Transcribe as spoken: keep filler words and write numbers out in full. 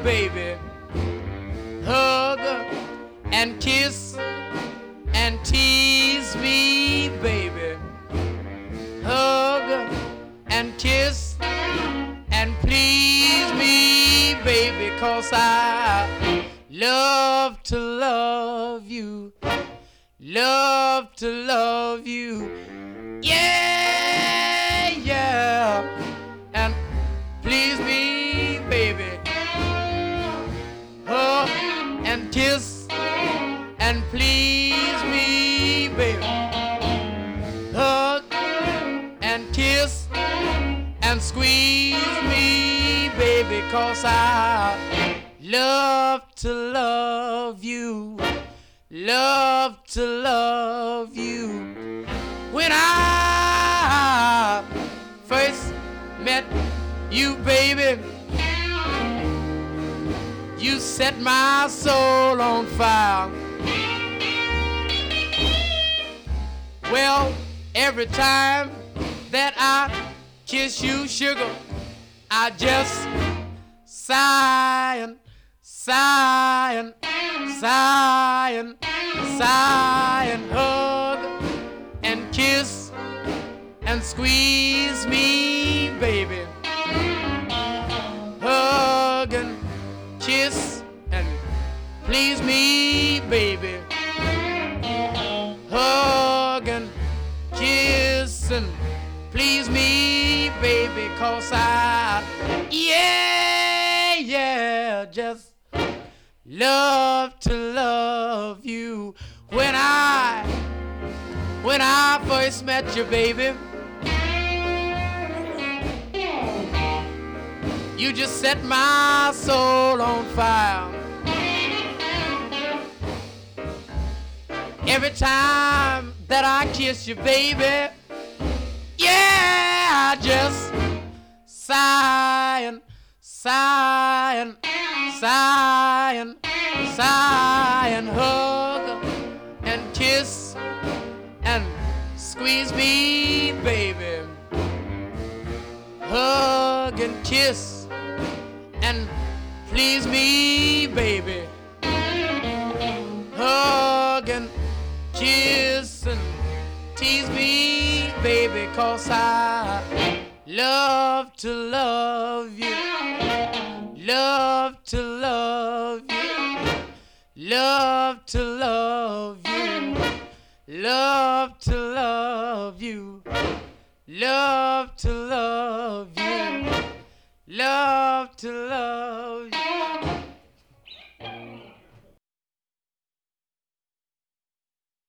baby. Hug and kiss and tease me, baby. Hug and kiss and please me, baby, 'cause I love to love you, love to love you, yeah, yeah, and please me, baby. Hug and kiss and please me, baby. Hug and kiss and squeeze me, baby, 'cause I love to love you, love to love you. When I first met you, baby, you set my soul on fire. Well, every time that I kiss you, sugar, I just sigh and sigh and sigh and sigh and hug and kiss and squeeze me, baby. Hug and kiss and please me, baby. Hug and kiss and please me, baby, 'cause I, yeah, yeah, just love to love you. When I, when I first met you, baby, you just set my soul on fire. Every time that I kiss you, baby, yeah, I just sigh and sigh and sigh and sigh and hug and kiss and squeeze me, baby. Hug and kiss and please me, baby. Hug and kiss and tease me, baby, 'cause I love to love you, love to love you, love to love you, love to love you, love to love you, love to love you.